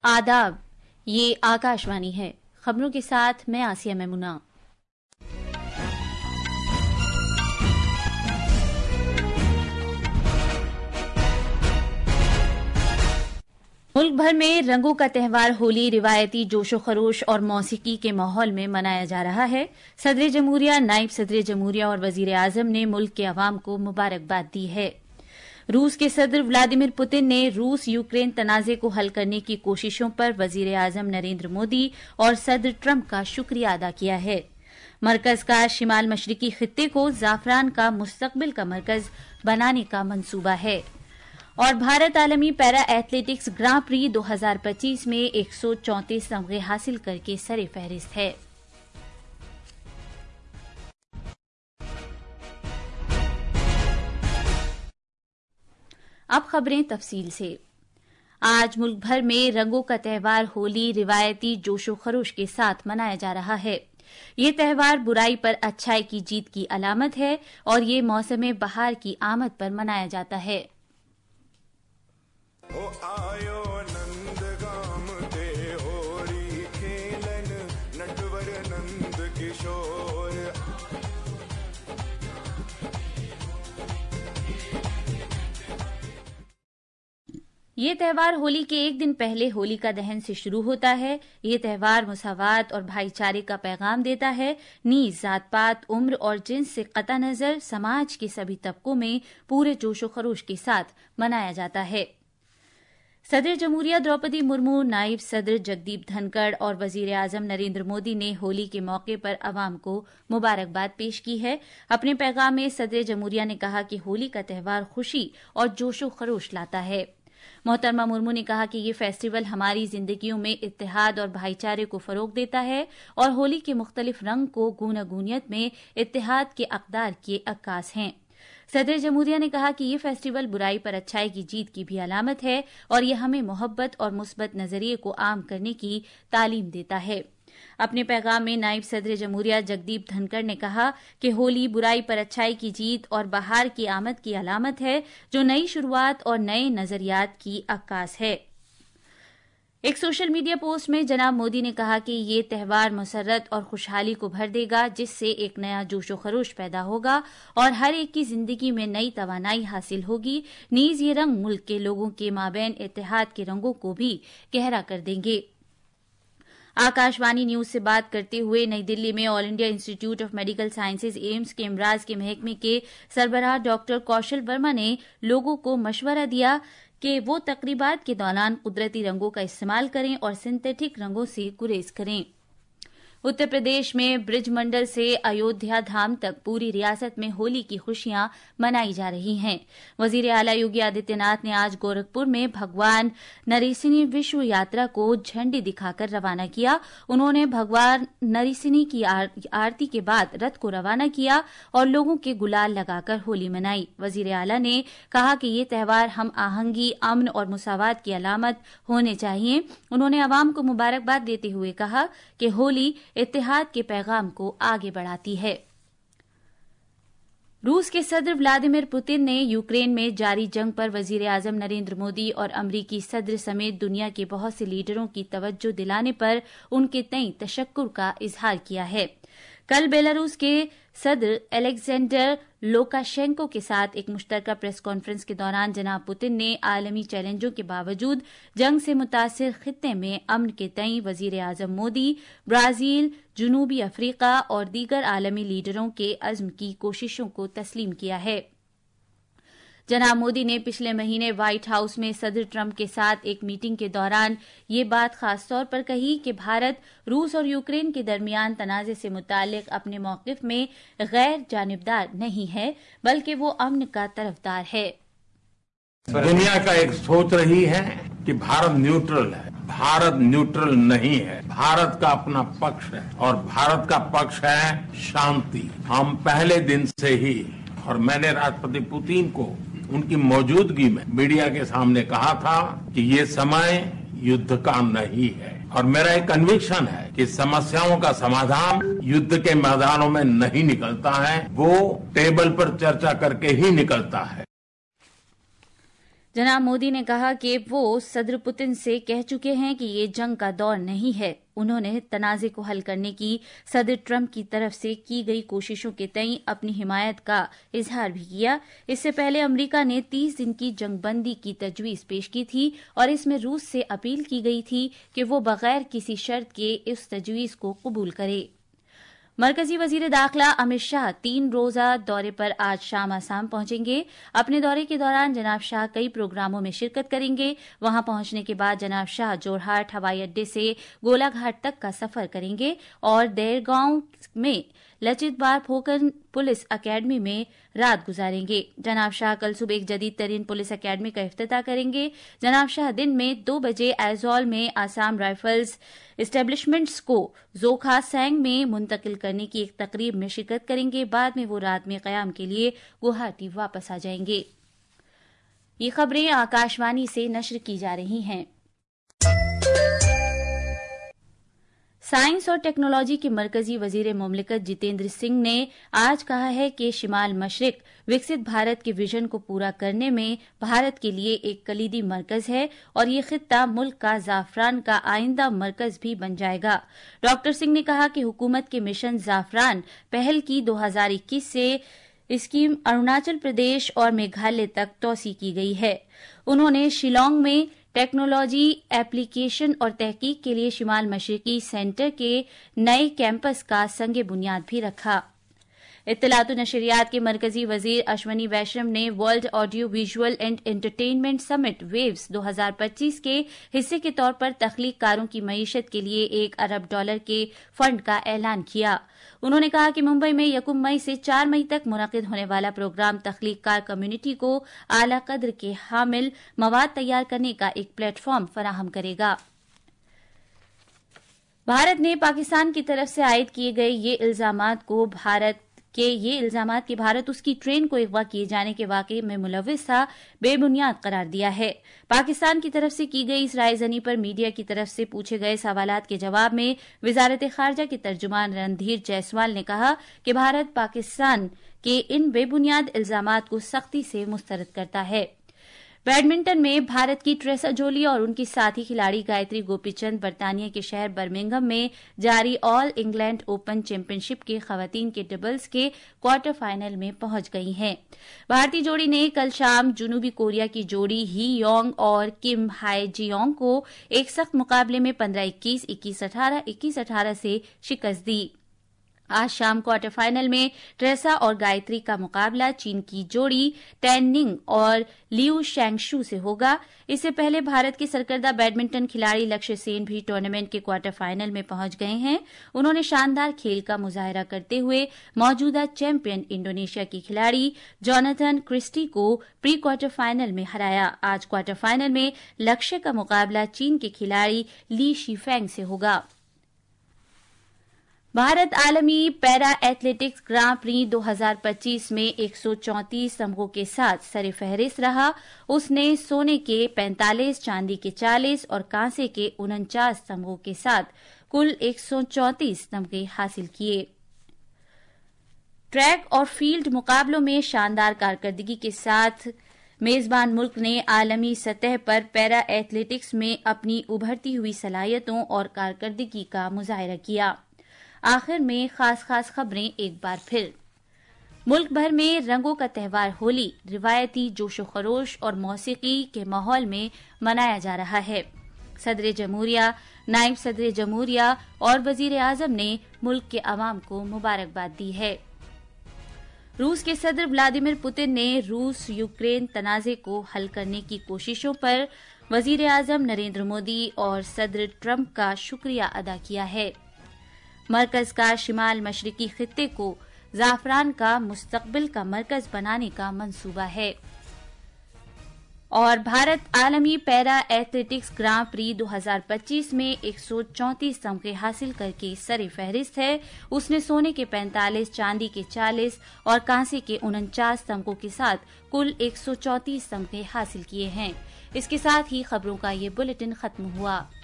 आदाब, ये आकाशवाणी है। खबरों के साथ मैं आसिया मेमुना। मुल्क भर में रंगों का त्यौहार होली रिवायती जोशो खरोश और मौसीकी के माहौल में मनाया जा रहा है। सदर जमहूरिया, नायब सदर जमहूरिया और वजीर आजम ने मुल्क के अवाम को मुबारकबाद दी है। रूस के सदर व्लादिमीर पुतिन ने रूस यूक्रेन तनाजे को हल करने की कोशिशों पर वजीर आजम नरेंद्र मोदी और सदर ट्रंप का शुक्रिया अदा किया है। मरकज का शिमाल मशरिकी खित्ते को जाफरान का मुस्तकबिल का मरकज बनाने का मंसूबा है। और भारत आलमी पैरा एथलेटिक्स ग्रां प्री 2025 में 134 तमगे हासिल करके सरे फहरिस्त है। अब खबरें तफसील से। आज मुल्क भर में रंगों का त्यौहार होली रिवायती जोशो खरोश के साथ मनाया जा रहा है। ये त्यौहार बुराई पर अच्छाई की जीत की अलामत है और ये मौसम बहार की आमद पर मनाया जाता है। आयो नंदगाम ते होरी खेलन नटवर नंद किशोर। ये त्यौहार होली के एक दिन पहले होलिका दहन से शुरू होता है। ये त्यौहार मुसावात और भाईचारे का पैगाम देता है। नीज जात पात, उम्र और जिन्स से कता नजर समाज के सभी तबकों में पूरे जोशो खरोश के साथ मनाया जाता है। सदर जमहूरिया द्रौपदी मुर्मू, नायब सदर जगदीप धनखड़ और वजीर आजम नरेंद्र मोदी ने होली के मौके पर अवाम को मुबारकबाद पेश की है। अपने पैगाम में सदर जमहूरिया ने कहा कि होली का त्यौहार खुशी और जोशो खरोश लाता है। मोहतरमा मुर्मू ने कहा कि ये फेस्टिवल हमारी जिंदगियों में इत्तेहाद और भाईचारे को फरोग देता है और होली के मुख्तलिफ रंग को गूनागूनियत में इत्तेहाद के अक़दार की अक्कास हैं। सदर जमहूरिया ने कहा कि ये फेस्टिवल बुराई पर अच्छाई की जीत की भी अलामत है और ये हमें मोहब्बत और मुस्बत नजरिए को आम करने की तालीम देता है। अपने पैगाम में नायब सदर जमहूरिया जगदीप धनखड़ ने कहा कि होली बुराई पर अच्छाई की जीत और बहार की आमद की अलामत है जो नई शुरुआत और नए नजरियात की अक्कास है। एक सोशल मीडिया पोस्ट में जनाब मोदी ने कहा कि ये त्यौहार मसरत और खुशहाली को भर देगा, जिससे एक नया जोशो खरोश पैदा होगा और हर एक की जिंदगी में नई तवानाई हासिल होगी। नीज ये रंग मुल्क के लोगों के माबैन इत्तेहाद के रंगों को भी गहरा कर देंगे। आकाशवाणी न्यूज से बात करते हुए नई दिल्ली में all India institute of medical sciences AIIMS के इमराज के महकमे के सरबराह डॉक्टर कौशल वर्मा ने लोगों को मशवरा दिया कि वो तकरीबात के दौरान कुदरती रंगों का इस्तेमाल करें और सिंथेटिक रंगों से गुरेज करें। उत्तर प्रदेश में ब्रिज मंडल से अयोध्या धाम तक पूरी रियासत में होली की खुशियां मनाई जा रही हैं। वजीर आला योगी आदित्यनाथ ने आज गोरखपुर में भगवान नरसिंह विश्व यात्रा को झंडी दिखाकर रवाना किया। उन्होंने भगवान नरसिंह की आरती के बाद रथ को रवाना किया और लोगों के गुलाल लगाकर होली मनाई। वजीर आला ने कहा कि ये त्यौहार हम आहंगी, अमन और मुसावात की अलामत होने चाहिए। उन्होंने अवाम को मुबारकबाद देते हुए कहा कि होली इत्तेहाद के पैगाम को आगे बढ़ाती है। रूस के सदर व्लादिमीर पुतिन ने यूक्रेन में जारी जंग पर वजीर आजम नरेंद्र मोदी और अमरीकी सदर समेत दुनिया के बहुत से लीडरों की तवज्जो दिलाने पर उनके तई तशक्कुर का इजहार किया है। कल बेलारूस के सदर अलेक्जेंडर लुकाशेंको के साथ एक मुश्तरका प्रेस कॉन्फ्रेंस के दौरान जनाब पुतिन ने आलमी चैलेंजों के बावजूद जंग से मुतासिर खित्ते में अमन के तई वजीर आजम मोदी, ब्राजील, जनूबी अफ्रीका और दीगर आलमी लीडरों के अज़्म की कोशिशों को तस्लीम किया है। जनाब मोदी ने पिछले महीने व्हाइट हाउस में सदर ट्रंप के साथ एक मीटिंग के दौरान ये बात खास तौर पर कही कि भारत रूस और यूक्रेन के दरमियान तनाजे से मुतालिक अपने मौक़िफ़ में गैर जानिबदार नहीं है, बल्कि वो अमन का तरफदार है। दुनिया का एक सोच रही है कि भारत न्यूट्रल है। भारत न्यूट्रल नहीं है। भारत का अपना पक्ष है और भारत का पक्ष है शांति। हम पहले दिन से ही, और मैंने राष्ट्रपति पुतिन को उनकी मौजूदगी में मीडिया के सामने कहा था कि ये समय युद्ध का नहीं है और मेरा एक कन्विक्शन है कि समस्याओं का समाधान युद्ध के मैदानों में नहीं निकलता है, वो टेबल पर चर्चा करके ही निकलता है। जनाब मोदी ने कहा कि वो सदर पुतिन से कह चुके हैं कि ये जंग का दौर नहीं है। उन्होंने तनाज़े को हल करने की सदर ट्रंप की तरफ से की गई कोशिशों के तई अपनी हिमायत का इजहार भी किया। इससे पहले अमेरिका ने 30 दिन की जंगबंदी की तजवीज़ पेश की थी और इसमें रूस से अपील की गई थी कि वो बगैर किसी शर्त के इस तजवीज़ को कबूल करे। मरकजी वजीर दाखिला अमित शाह 3 रोजा दौरे पर आज शाम आसाम पहुंचेंगे। अपने दौरे के दौरान जनाब शाह कई प्रोग्रामों में शिरकत करेंगे। वहां पहुंचने के बाद जनाब शाह जोरहाट हवाई अड्डे से गोलाघाट तक का सफर करेंगे और देरगांव में लचित बारफोकन पुलिस अकेडमी में रात गुजारेंगे। जनाब शाह कल सुबह एक जदीद तरीन पुलिस अकेडमी का इफ्तिताह करेंगे। जनाब शाह दिन में 2 बजे आइजोल में आसाम राइफल्स एस्टेब्लिशमेंट्स को जोखा सैंग में मुंतकिल करने की एक तकरीब में शिरकत करेंगे। बाद में वो रात में कयाम के लिए गुवाहाटी वापस आ जाएंगे। ये खबरें आकाशवाणी से नश्र की जा रही हैं। साइंस और टेक्नोलॉजी के मरकजी वजीर मुमलिकत जितेंद्र सिंह ने आज कहा है कि शिमाल मशरिक विकसित भारत के विजन को पूरा करने में भारत के लिए एक कलीदी मरकज है और ये खित्ता मुल्क का जाफरान का आइंदा मरकज भी बन जाएगा। डॉक्टर सिंह ने कहा कि हुकूमत के मिशन जाफरान पहल की 2021 से स्कीम अरुणाचल प्रदेश और मेघालय तक तोसी की गई है। उन्होंने शिलांग में टेक्नोलॉजी एप्लीकेशन और तहकीक के लिए शिमाल मशरिकी सेंटर के नए कैंपस का संगे बुनियाद भी रखा। इत्तलात और नशरियात के मरकजी वजीर अश्वनी वैष्णव ने world audio visual and entertainment summit waves 2025 के हिस्से के तौर पर तख्लीककारों की मईशत के लिए $1 अरब के फंड का ऐलान किया। उन्होंने कहा कि मुंबई में 1 मई से 4 मई तक मुनक़िद होने वाला प्रोग्राम तख्लीककार कम्युनिटी को आला कद्र के हामिल मवाद तैयार करने का एक प्लेटफॉर्म फराहम करेगा। भारत ने पाकिस्तान की तरफ से आयद किए गए ये इल्जामात कि भारत उसकी ट्रेन को अगवा किए जाने के वाकये में मुलव्विस था बेबुनियाद करार दिया है। पाकिस्तान की तरफ से की गई इस रायजनी पर मीडिया की तरफ से पूछे गए सवालात के जवाब में वजारत खारजा के तर्जुमान रणधीर जायसवाल ने कहा कि भारत पाकिस्तान के इन बेबुनियाद इल्जामात को सख्ती से मुस्तरद करता है। बैडमिंटन में भारत की ट्रेसा जोली और उनकी साथी खिलाड़ी गायत्री गोपीचंद बर्तानिया के शहर बर्मिंघम में जारी ऑल इंग्लैंड ओपन चैंपियनशिप के खवातीन के डबल्स के क्वार्टर फाइनल में पहुंच गई हैं। भारतीय जोड़ी ने कल शाम जनूबी कोरिया की जोड़ी ही योंग और किम हाई जियोंग को एक सख्त मुकाबले में 15-21, 21-18, 21-18 से शिकस्त दी। आज शाम क्वार्टर फाइनल में ट्रेसा और गायत्री का मुकाबला चीन की जोड़ी टैन और लियू शैंगशू से होगा। इससे पहले भारत के सरकर्दा बैडमिंटन खिलाड़ी लक्ष्य सेन भी टूर्नामेंट के क्वार्टर फाइनल में पहुंच गए हैं। उन्होंने शानदार खेल का मुजाहरा करते हुए मौजूदा चैंपियन इंडोनेशिया की खिलाड़ी जोनाथन क्रिस्टी को प्री क्वार्टर फाइनल में हराया। आज क्वार्टर फाइनल में लक्ष्य का मुकाबला चीन के खिलाड़ी ली शीफेंग से होगा। भारत आलमी पैरा एथलेटिक्स ग्रां प्री 2025 में 134 तमगों के साथ सरे-फहरिस्त रहा। उसने सोने के 45, चांदी के 40 और कांसे के 49 तमगों के साथ कुल 134 तमगे हासिल किए। ट्रैक और फील्ड मुकाबलों में शानदार कारकर्दगी के साथ मेजबान मुल्क ने आलमी सतह पर पैरा एथलेटिक्स में अपनी उभरती हुई सलाहियतों और कारकर्दगी का मुजाहरा किया। आखिर में खास खबरें एक बार फिर। मुल्क भर में रंगों का त्यौहार होली रिवायती जोशो खरोश और मौसीकी के माहौल में मनाया जा रहा है। सदर जमहूरिया, नायब सदर जमहूरिया और वजीर आजम ने मुल्क के अवाम को मुबारकबाद दी है। रूस के सदर व्लादिमीर पुतिन ने रूस यूक्रेन तनाज़े को हल करने की कोशिशों पर वजीर आजम नरेंद्र मोदी और सदर ट्रंप का शुक्रिया अदा किया है। मरकज का शिमाल मशरिकी खित्ते को जाफरान का मुस्तकबिल का मरकज बनाने का मंसूबा है। और भारत आलमी पैरा एथलेटिक्स ग्रां प्री 2025 में 134 तमगे हासिल करके सरे फहरिस्त है। उसने सोने के 45, चांदी के 40 और कांसे के 49 तमगों के साथ कुल 134 तमगे हासिल किए हैं। इसके साथ ही खबरों का ये बुलेटिन खत्म हुआ।